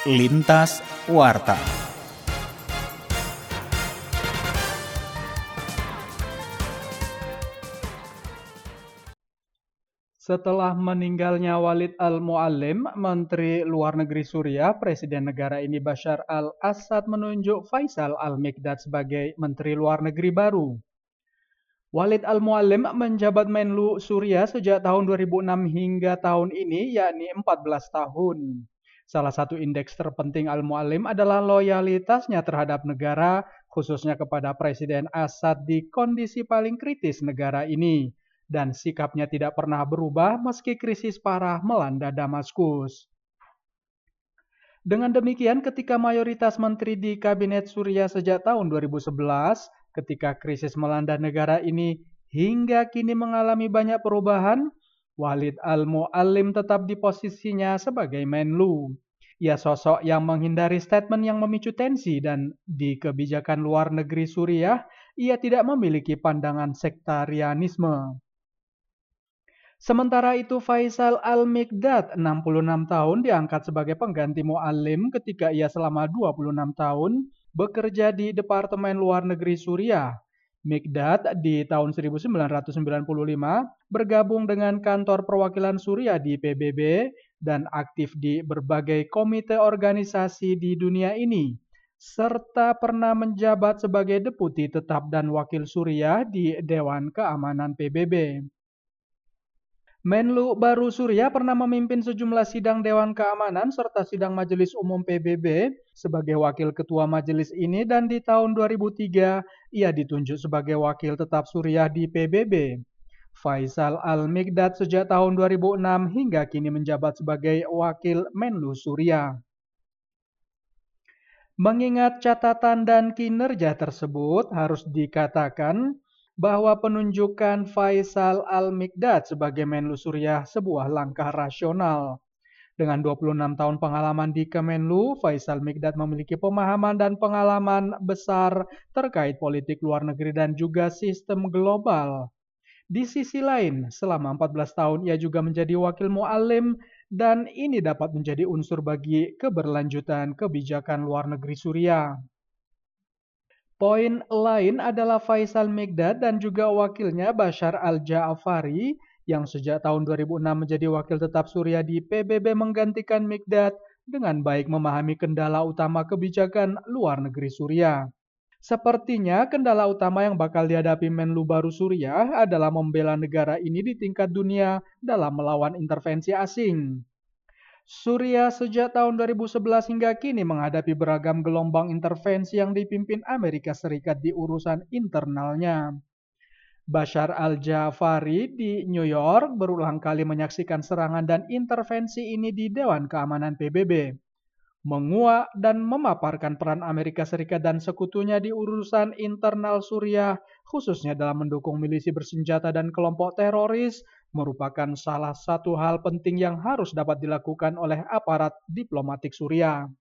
Lintas Warta. Setelah meninggalnya Walid al-Mu'allim, Menteri Luar Negeri Suriah, Presiden negara ini Bashar al-Assad menunjuk Faisal al-Mikdad sebagai Menteri Luar Negeri baru. Walid al-Mu'allim menjabat Menlu Suriah sejak tahun 2006 hingga tahun ini, yakni 14 tahun. Salah satu indeks terpenting al-Mu'allim adalah loyalitasnya terhadap negara, khususnya kepada Presiden Assad di kondisi paling kritis negara ini. Dan sikapnya tidak pernah berubah meski krisis parah melanda Damaskus. Dengan demikian, ketika mayoritas menteri di kabinet Suriah sejak tahun 2011, ketika krisis melanda negara ini hingga kini mengalami banyak perubahan, Walid al-Mu'allim tetap di posisinya sebagai Menlu. Ia sosok yang menghindari statement yang memicu tensi dan di kebijakan luar negeri Suriah, ia tidak memiliki pandangan sektarianisme. Sementara itu Faisal al-Mikdad, 66 tahun, diangkat sebagai pengganti Mu'allim ketika ia selama 26 tahun bekerja di Departemen Luar Negeri Suriah. Mikdad di tahun 1995 bergabung dengan kantor perwakilan Suriah di PBB dan aktif di berbagai komite organisasi di dunia ini, serta pernah menjabat sebagai deputi tetap dan wakil Suriah di Dewan Keamanan PBB. Menlu baru Suriah pernah memimpin sejumlah sidang Dewan Keamanan serta sidang Majelis Umum PBB sebagai wakil ketua majelis ini, dan di tahun 2003 ia ditunjuk sebagai wakil tetap Suriah di PBB. Faisal al-Mikdad sejak tahun 2006 hingga kini menjabat sebagai wakil Menlu Suriah. Mengingat catatan dan kinerja tersebut, harus dikatakan bahwa penunjukan Faisal al-Mikdad sebagai Menlu Suriah sebuah langkah rasional. Dengan 26 tahun pengalaman di Kemenlu, Faisal Mikdad memiliki pemahaman dan pengalaman besar terkait politik luar negeri dan juga sistem global. Di sisi lain, selama 14 tahun ia juga menjadi wakil Mu'allim, dan ini dapat menjadi unsur bagi keberlanjutan kebijakan luar negeri Suriah. Poin lain adalah Faisal Mikdad dan juga wakilnya Bashar al-Ja'afari yang sejak tahun 2006 menjadi wakil tetap Suriah di PBB menggantikan Mikdad dengan baik memahami kendala utama kebijakan luar negeri Suriah. Sepertinya kendala utama yang bakal dihadapi Menlu baru Suriah adalah membela negara ini di tingkat dunia dalam melawan intervensi asing. Suriah sejak tahun 2011 hingga kini menghadapi beragam gelombang intervensi yang dipimpin Amerika Serikat di urusan internalnya. Bashar al-Ja'afari di New York berulang kali menyaksikan serangan dan intervensi ini di Dewan Keamanan PBB, menguak dan memaparkan peran Amerika Serikat dan sekutunya di urusan internal Suriah, khususnya dalam mendukung milisi bersenjata dan kelompok teroris, merupakan salah satu hal penting yang harus dapat dilakukan oleh aparat diplomatik Suriah.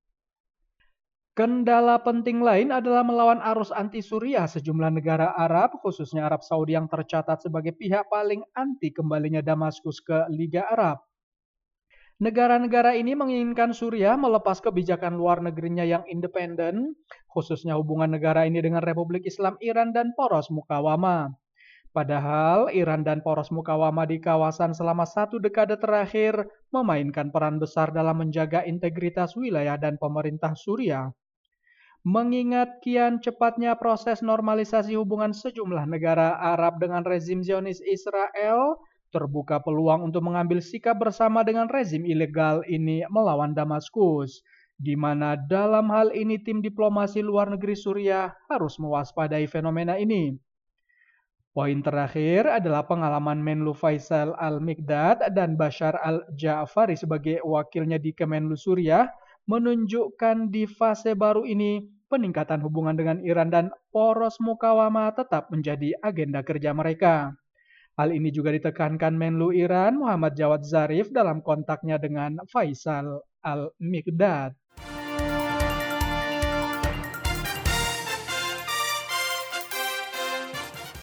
Kendala penting lain adalah melawan arus anti-Suriah sejumlah negara Arab, khususnya Arab Saudi yang tercatat sebagai pihak paling anti kembalinya Damaskus ke Liga Arab. Negara-negara ini menginginkan Suriah melepas kebijakan luar negerinya yang independen, khususnya hubungan negara ini dengan Republik Islam Iran dan poros mukawamah. Padahal Iran dan poros mukawamah di kawasan selama 1 dekade terakhir memainkan peran besar dalam menjaga integritas wilayah dan pemerintah Suriah. Mengingat kian cepatnya proses normalisasi hubungan sejumlah negara Arab dengan rezim Zionis Israel, terbuka peluang untuk mengambil sikap bersama dengan rezim ilegal ini melawan Damaskus, di mana dalam hal ini tim diplomasi luar negeri Suriah harus mewaspadai fenomena ini. Poin terakhir adalah pengalaman Menlu Faisal al-Mikdad dan Bashar al-Ja'afari sebagai wakilnya di Kemenlu Suriah menunjukkan di fase baru ini peningkatan hubungan dengan Iran dan poros mukawamah tetap menjadi agenda kerja mereka. Hal ini juga ditekankan Menlu Iran Muhammad Jawad Zarif dalam kontaknya dengan Faisal al-Mikdad.